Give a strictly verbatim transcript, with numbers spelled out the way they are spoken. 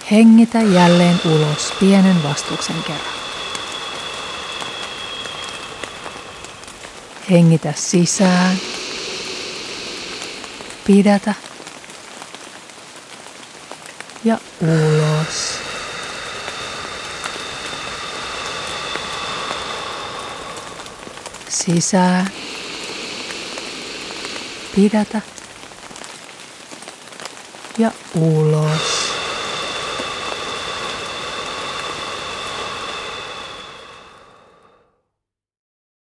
Hengitä jälleen ulos pienen vastuksen kerran. Hengitä sisään. Pidätä. Ja ulos. Sisään. Pidätä. Ja ulos.